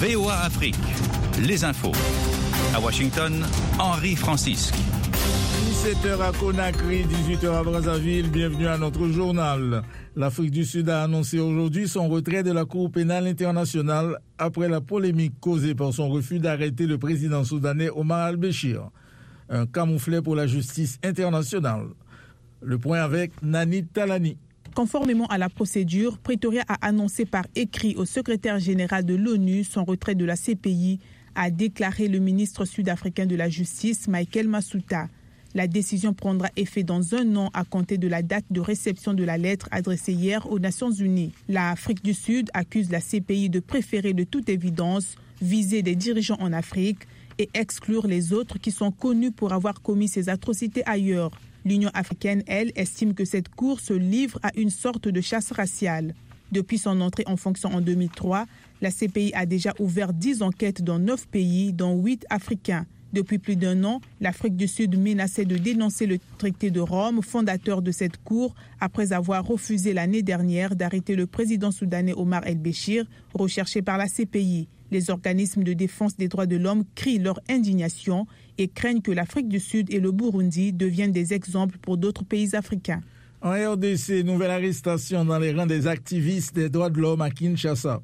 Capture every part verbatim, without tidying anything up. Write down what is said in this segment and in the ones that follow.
V O A Afrique, les infos. À Washington, Henri Francisque. dix-sept heures à Conakry, dix-huit heures à Brazzaville. Bienvenue à notre journal. L'Afrique du Sud a annoncé aujourd'hui son retrait de la Cour pénale internationale après la polémique causée par son refus d'arrêter le président soudanais Omar al-Béchir. Un camouflet pour la justice internationale. Le point avec Nani Talani. Conformément à la procédure, Pretoria a annoncé par écrit au secrétaire général de l'ONU son retrait de la C P I, a déclaré le ministre sud-africain de la Justice, Michael Massoutta. La décision prendra effet dans un an à compter de la date de réception de la lettre adressée hier aux Nations Unies. L'Afrique du Sud accuse la C P I de préférer de toute évidence viser des dirigeants en Afrique et exclure les autres qui sont connus pour avoir commis ces atrocités ailleurs. L'Union africaine, elle, estime que cette cour se livre à une sorte de chasse raciale. Depuis son entrée en fonction en deux mille trois, la C P I a déjà ouvert dix enquêtes dans neuf pays, dont huit africains. Depuis plus d'un an, l'Afrique du Sud menaçait de dénoncer le traité de Rome, fondateur de cette cour, après avoir refusé l'année dernière d'arrêter le président soudanais Omar el-Béchir, recherché par la C P I. Les organismes de défense des droits de l'homme crient leur indignation et craignent que l'Afrique du Sud et le Burundi deviennent des exemples pour d'autres pays africains. En R D C, nouvelle arrestation dans les rangs des activistes des droits de l'homme à Kinshasa.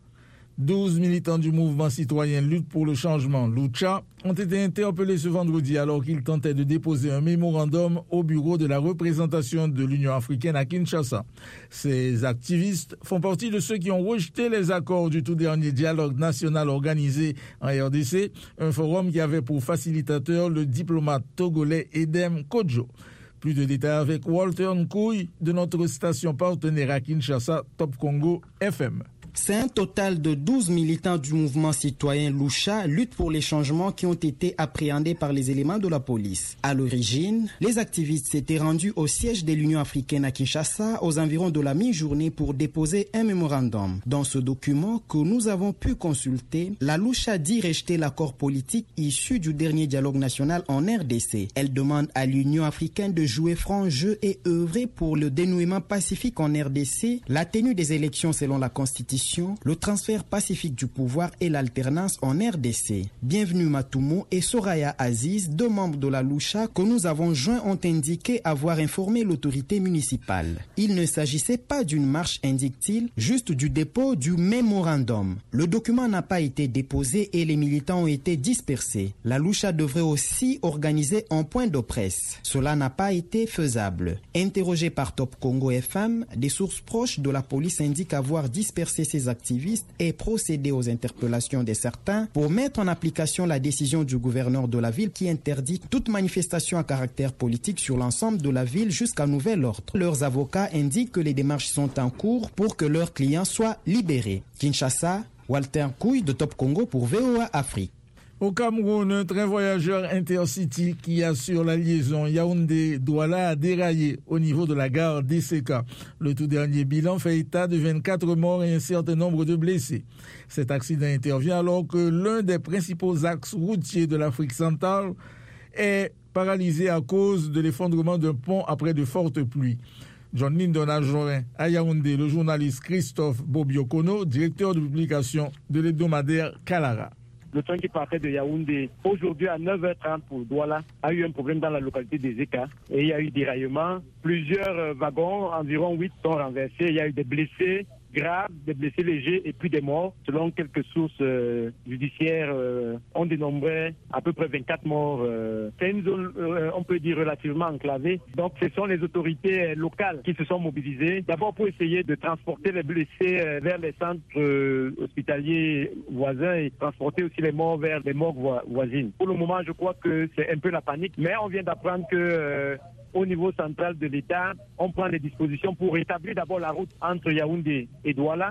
douze militants du mouvement citoyen Lutte pour le changement, Lucha, ont été interpellés ce vendredi alors qu'ils tentaient de déposer un mémorandum au bureau de la représentation de l'Union africaine à Kinshasa. Ces activistes font partie de ceux qui ont rejeté les accords du tout dernier dialogue national organisé en R D C, un forum qui avait pour facilitateur le diplomate togolais Edem Kodjo. Plus de détails avec Walter Nkouy de notre station partenaire à Kinshasa, Top Congo F M. C'est un total de douze militants du mouvement citoyen Lucha, Lutte pour les changements, qui ont été appréhendés par les éléments de la police. À l'origine, les activistes s'étaient rendus au siège de l'Union africaine à Kinshasa aux environs de la mi-journée pour déposer un mémorandum. Dans ce document que nous avons pu consulter, la Lucha dit rejeter l'accord politique issu du dernier dialogue national en R D C. Elle demande à l'Union africaine de jouer franc jeu et œuvrer pour le dénouement pacifique en R D C, la tenue des élections selon la Constitution, le transfert pacifique du pouvoir et l'alternance en R D C. Bienvenue Matoumo et Soraya Aziz, deux membres de la Lucha que nous avons joints, ont indiqué avoir informé l'autorité municipale. Il ne s'agissait pas d'une marche, indique-t-il, juste du dépôt du mémorandum. Le document n'a pas été déposé et les militants ont été dispersés. La Lucha devrait aussi organiser un point de presse. Cela n'a pas été faisable. Interrogé par Top Congo F M, des sources proches de la police indiquent avoir dispersé ces activistes et procéder aux interpellations de certains pour mettre en application la décision du gouverneur de la ville qui interdit toute manifestation à caractère politique sur l'ensemble de la ville jusqu'à nouvel ordre. Leurs avocats indiquent que les démarches sont en cours pour que leurs clients soient libérés. Kinshasa, Walter Nkouy de Top Congo pour V O A Afrique. Au Cameroun, un train voyageur Intercity qui assure la liaison Yaoundé-Douala a déraillé au niveau de la gare D C K. Le tout dernier bilan fait état de vingt-quatre morts et un certain nombre de blessés. Cet accident intervient alors que l'un des principaux axes routiers de l'Afrique centrale est paralysé à cause de l'effondrement d'un pont après de fortes pluies. John Lyndon a joint à Yaoundé le journaliste Christophe Bobiokono, directeur de publication de l'hebdomadaire Kalara. Le train qui partait de Yaoundé aujourd'hui à neuf heures trente pour Douala a eu un problème dans la localité des Zeka et il y a eu déraillement. Plusieurs wagons, environ huit, sont renversés. Il y a eu des blessés graves, des blessés légers et puis des morts. Selon quelques sources euh, judiciaires, euh, on dénombrait à peu près vingt-quatre morts. Euh. C'est une zone, euh, on peut dire, relativement enclavée. Donc ce sont les autorités locales qui se sont mobilisées. D'abord pour essayer de transporter les blessés euh, vers les centres euh, hospitaliers voisins et transporter aussi les morts vers les morgues vo- voisines. Pour le moment, je crois que c'est un peu la panique. Mais on vient d'apprendre que... Euh, au niveau central de l'État, on prend des dispositions pour rétablir d'abord la route entre Yaoundé et Douala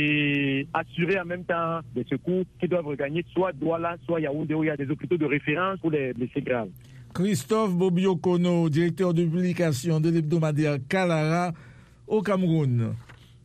et assurer en même temps des secours qui doivent regagner soit Douala, soit Yaoundé, où il y a des hôpitaux de référence pour les blessés graves. Christophe Bobiokono, directeur de publication de l'hebdomadaire Kalara au Cameroun.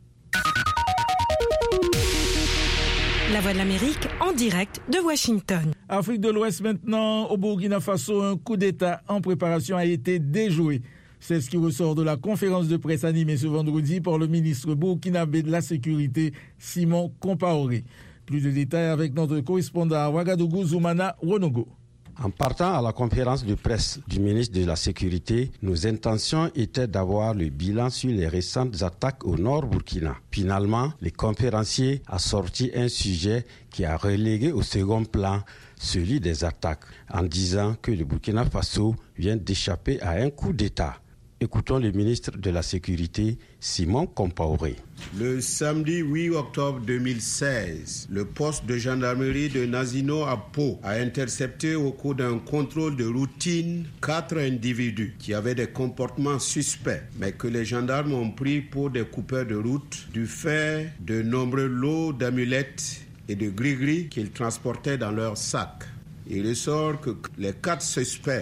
La Voix de l'Amérique en direct de Washington. Afrique de l'Ouest maintenant, au Burkina Faso, un coup d'État en préparation a été déjoué. C'est ce qui ressort de la conférence de presse animée ce vendredi par le ministre burkinabé de la Sécurité, Simon Compaoré. Plus de détails avec notre correspondant à Ouagadougou, Zoumana Wonogo. En partant à la conférence de presse du ministre de la Sécurité, nos intentions étaient d'avoir le bilan sur les récentes attaques au nord Burkina. Finalement, le conférencier a sorti un sujet qui a relégué au second plan celui des attaques, en disant que le Burkina Faso vient d'échapper à un coup d'État. Écoutons le ministre de la Sécurité, Simon Compaoré. Le samedi huit octobre deux mille seize, le poste de gendarmerie de Nazino à Pau a intercepté au cours d'un contrôle de routine quatre individus qui avaient des comportements suspects, mais que les gendarmes ont pris pour des coupeurs de route du fait de nombreux lots d'amulettes et de gris-gris qu'ils transportaient dans leurs sacs. Il ressort que les quatre suspects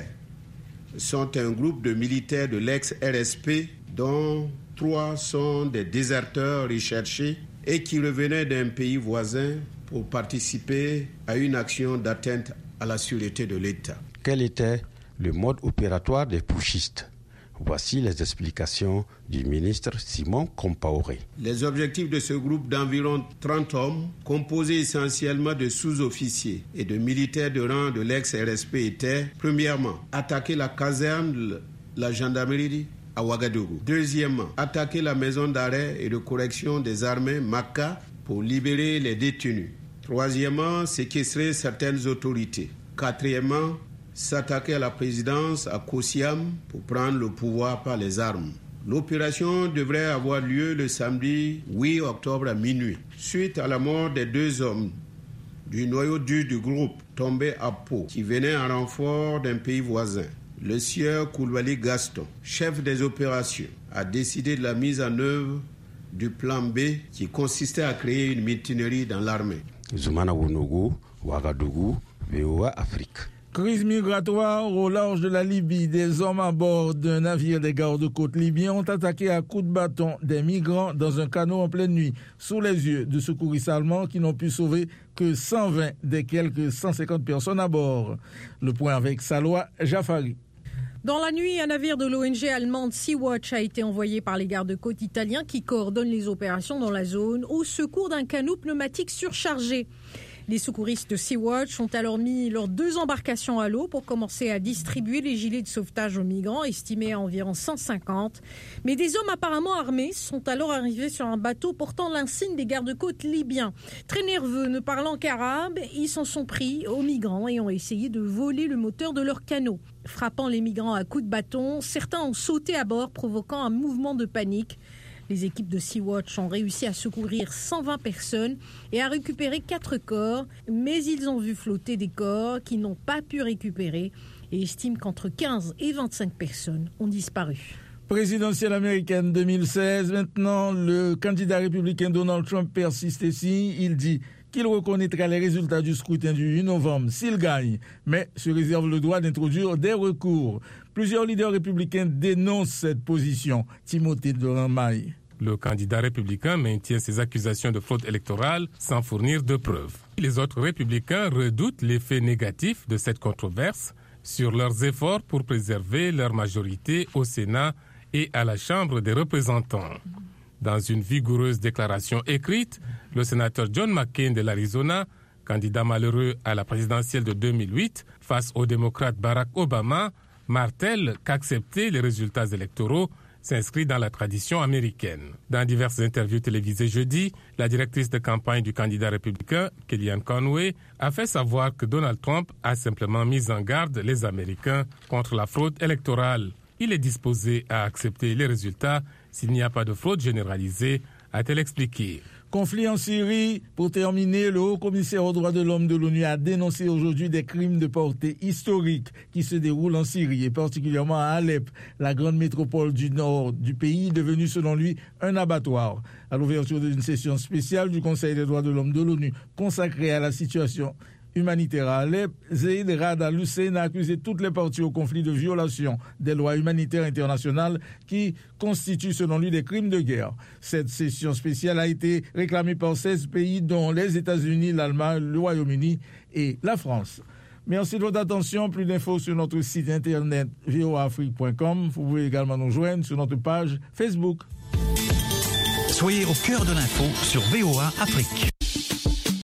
sont un groupe de militaires de l'ex-R S P dont trois sont des déserteurs recherchés et qui revenaient d'un pays voisin pour participer à une action d'atteinte à la sûreté de l'État. Quel était le mode opératoire des putschistes? Voici les explications du ministre Simon Compaoré. Les objectifs de ce groupe d'environ trente hommes, composé essentiellement de sous-officiers et de militaires de rang de l'ex-R S P étaient, premièrement, attaquer la caserne de la gendarmerie à Ouagadougou. Deuxièmement, attaquer la maison d'arrêt et de correction des armées Maka pour libérer les détenus. Troisièmement, séquestrer certaines autorités. Quatrièmement, s'attaquer à la présidence à Kosiam pour prendre le pouvoir par les armes. L'opération devrait avoir lieu le samedi huit octobre à minuit. Suite à la mort des deux hommes du noyau dur du groupe tombé à Pau, qui venaient en renfort d'un pays voisin, le sieur Koulibaly Gaston, chef des opérations, a décidé de la mise en œuvre du plan B qui consistait à créer une mutinerie dans l'armée. Zoumana Wonogo, Ouagadougou, V O A Afrique. Crise migratoire au large de la Libye. Des hommes à bord d'un navire des gardes-côtes libyens ont attaqué à coups de bâton des migrants dans un canot en pleine nuit, sous les yeux de secouristes allemands qui n'ont pu sauver que cent vingt des quelques cent cinquante personnes à bord. Le point avec Salwa Jafari. Dans la nuit, un navire de l'O N G allemande Sea-Watch a été envoyé par les gardes-côtes italiens qui coordonnent les opérations dans la zone au secours d'un canot pneumatique surchargé. Les secouristes de Sea-Watch ont alors mis leurs deux embarcations à l'eau pour commencer à distribuer les gilets de sauvetage aux migrants, estimés à environ cent cinquante. Mais des hommes apparemment armés sont alors arrivés sur un bateau portant l'insigne des gardes-côtes libyens. Très nerveux, ne parlant qu'arabe, ils s'en sont pris aux migrants et ont essayé de voler le moteur de leur canot. Frappant les migrants à coups de bâton, certains ont sauté à bord, provoquant un mouvement de panique. Les équipes de Sea-Watch ont réussi à secourir cent vingt personnes et à récupérer quatre corps, mais ils ont vu flotter des corps qu'ils n'ont pas pu récupérer et estiment qu'entre quinze et vingt-cinq personnes ont disparu. Présidentielle américaine deux mille seize, maintenant le candidat républicain Donald Trump persiste ici. Il dit qu'il reconnaîtra les résultats du scrutin du huit novembre s'il gagne, mais se réserve le droit d'introduire des recours. Plusieurs leaders républicains dénoncent cette position. Timothée Doran-Maille. Le candidat républicain maintient ses accusations de fraude électorale sans fournir de preuves. Les autres républicains redoutent l'effet négatif de cette controverse sur leurs efforts pour préserver leur majorité au Sénat et à la Chambre des représentants. Dans une vigoureuse déclaration écrite, le sénateur John McCain de l'Arizona, candidat malheureux à la présidentielle de deux mille huit face au démocrate Barack Obama, martèle qu'accepter les résultats électoraux s'inscrit dans la tradition américaine. Dans diverses interviews télévisées jeudi, la directrice de campagne du candidat républicain, Kellyanne Conway, a fait savoir que Donald Trump a simplement mis en garde les Américains contre la fraude électorale. Il est disposé à accepter les résultats s'il n'y a pas de fraude généralisée, a-t-elle expliqué. Conflit en Syrie. Pour terminer, le haut-commissaire aux droits de l'homme de l'ONU a dénoncé aujourd'hui des crimes de portée historique qui se déroulent en Syrie et particulièrement à Alep, la grande métropole du nord du pays, devenue selon lui un abattoir. À l'ouverture d'une session spéciale du Conseil des droits de l'homme de l'ONU consacrée à la situation humanitaire à Alep, Zeid Rad al-Hussein a accusé toutes les parties au conflit de violation des lois humanitaires internationales qui constituent selon lui des crimes de guerre. Cette session spéciale a été réclamée par seize pays dont les États-Unis, l'Allemagne, le Royaume-Uni et la France. Merci de votre attention. Plus d'infos sur notre site internet v o a afrique point com. Vous pouvez également nous joindre sur notre page Facebook. Soyez au cœur de l'info sur V O A Afrique.